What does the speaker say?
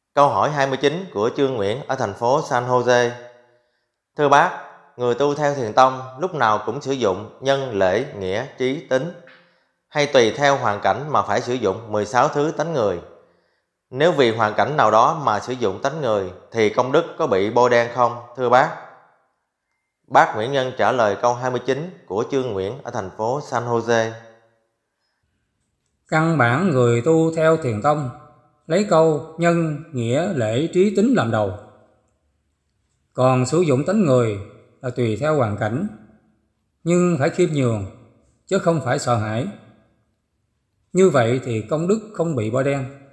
Câu hỏi 29 của Trương Nguyễn ở thành phố San Jose. Thưa bác, người tu theo Thiền tông lúc nào cũng sử dụng nhân, lễ, nghĩa, trí, tính, hay tùy theo hoàn cảnh mà phải sử dụng 16 thứ tánh người? Nếu vì hoàn cảnh nào đó mà sử dụng tánh người thì công đức có bị bôi đen không, thưa bác? Bác Nguyễn Nhân trả lời câu 29 của Trương Nguyễn ở thành phố San Jose. Căn bản người tu theo Thiền tông lấy câu nhân, nghĩa, lễ, trí, tính làm đầu. Còn sử dụng tánh người là tùy theo hoàn cảnh, nhưng phải khiêm nhường, chứ không phải sợ hãi. Như vậy thì công đức không bị bôi đen.